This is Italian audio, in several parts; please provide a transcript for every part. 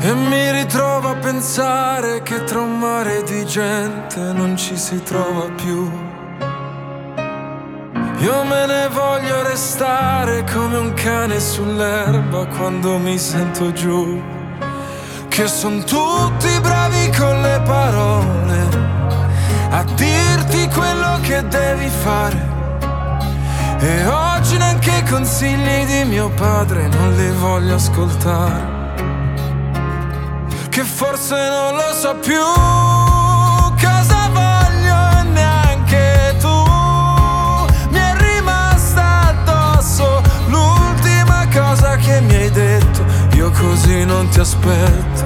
E mi ritrovo a pensare che tra un mare di gente non ci si trova più. Io me ne voglio restare come un cane sull'erba quando mi sento giù. Che son tutti bravi con le parole a dirti quello che devi fare. E oggi neanche i consigli di mio padre non li voglio ascoltare. Che forse non lo so più cosa voglio e neanche tu. Mi è rimasta addosso l'ultima cosa che mi hai detto. Io così non ti aspetto.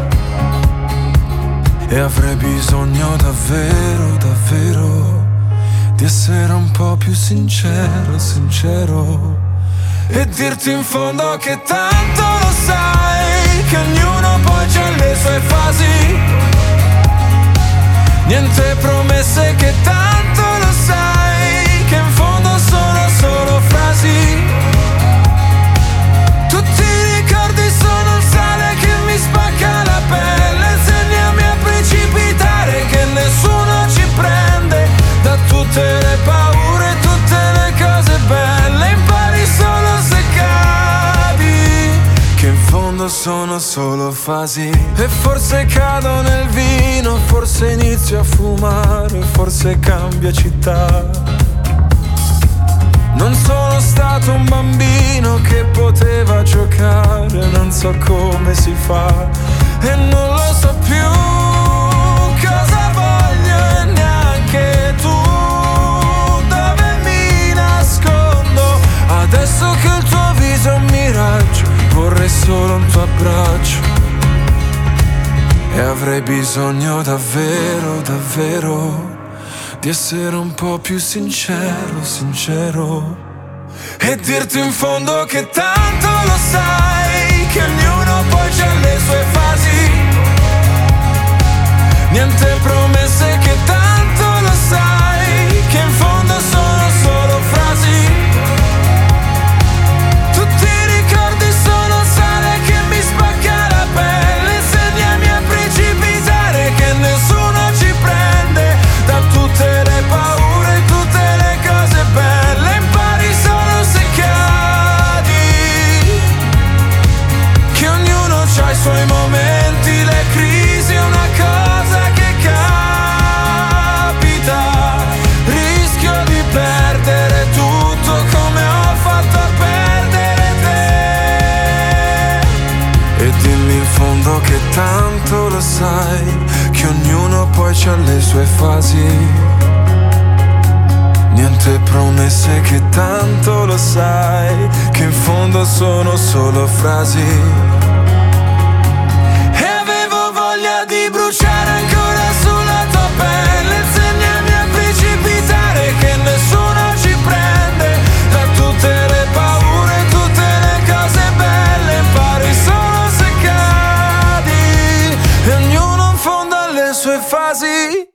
E avrei bisogno davvero, davvero di essere un po' più sincero, sincero. E dirti in fondo che tanto lo sai, che ognuno poi c'ha le sue fasi. Niente promesse, che tanto lo sai, che in fondo sono solo frasi. Tutti i ricordi sono il sale che mi spacca la pelle. Insegnami a precipitare, che nessuno ci prende. Da tutte le paure, tutte le cose belle. Impari solo se cadi, che in fondo sono solo fasi. E forse cado nel vino, forse inizio a fumare, forse cambia città. Non sono stato un bambino che poteva giocare, non so come si fa e non lo so più cosa voglio e neanche tu. Dove mi nascondo adesso che il tuo viso è un miraggio? Vorrei solo un tuo abbraccio. E avrei bisogno davvero, davvero di essere un po' più sincero, sincero. E dirti in fondo che tanto lo sai, che ognuno poi c'ha le sue fasi. Niente promesse, che tanto lo sai, che in fondo sono solo frasi. Tutti i ricordi sono sale che mi spacca la pelle. Insegnami a precipitare, che nessuno ci prende. Da tutte le paure, tutte le cose belle. Impari solo se cadi, che ognuno c'ha i suoi momenti. Le crisi è una cosa che capita. Rischio di perdere tutto come ho fatto a perdere te. E dimmi in fondo che tanto lo sai, che ognuno poi c'ha le sue fasi. Niente promesse, che tanto lo sai, che in fondo sono solo frasi. E avevo voglia di bruciare ancora sulla tua pelle. Insegnami a precipitare, che nessuno ci prende. Da tutte le paure, tutte le cose belle. Impari solo se cadi, e ognuno in fondo ha le sue fasi.